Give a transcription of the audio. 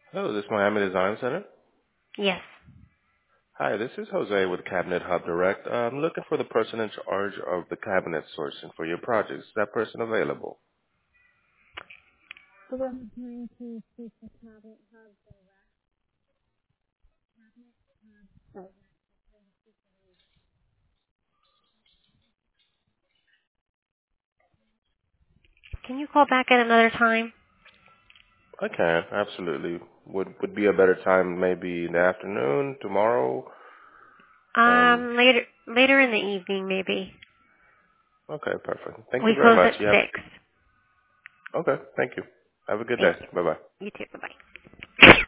Hello, this is Miami Design Center. Yes. Hi, this is Jose with Cabinet Hub Direct. I'm looking for the person in charge of the cabinet sourcing for your projects. Is that person available? Can you call back at another time? I can, absolutely. Would be a better time maybe in the afternoon, tomorrow? Later in the evening, maybe. Okay, perfect. Thank you We very close much. at You have 6. Okay, thank you. Have a good day. Thank you. Bye-bye. You too. Bye-bye.